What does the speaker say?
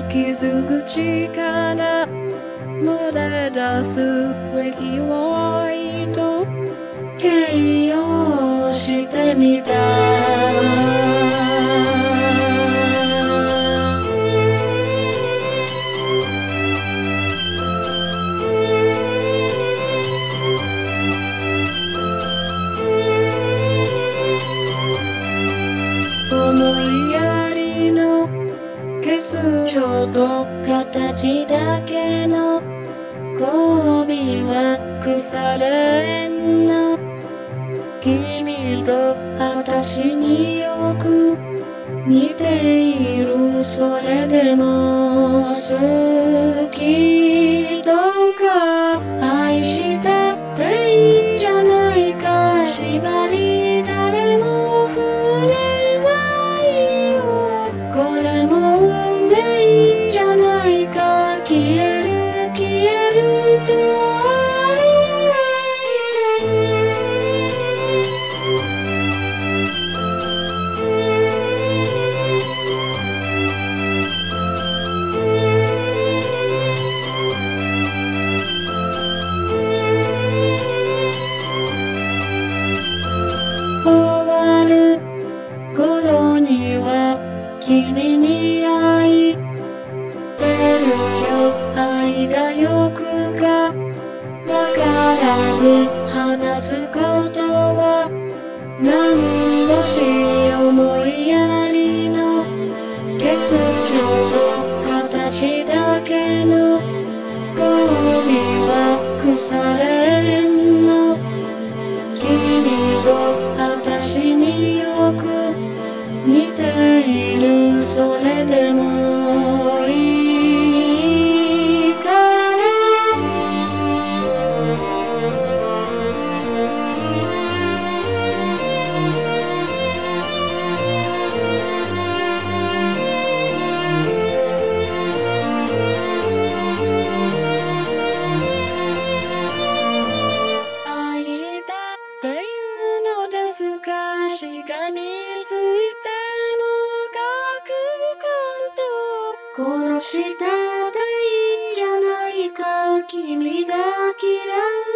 気づく力漏れ出す息をと形容してみた。思いやりの欠如と形だけの交尾は腐れんの。君と私によく似ている。それでも好きとか愛したっていいじゃないか。縛り誰も触れないよ。これも運命じゃないか。消える消えるとある愛せ。終わる頃には君に会いてるよ。愛がよくかわからず話すことは何度し思いやりの欠如と形だけの交尾は腐れんの。君と私によく似ている。それでもいいから。愛したっていうのですか。しがみついても書くこと。殺したっていいじゃないか。君が嫌う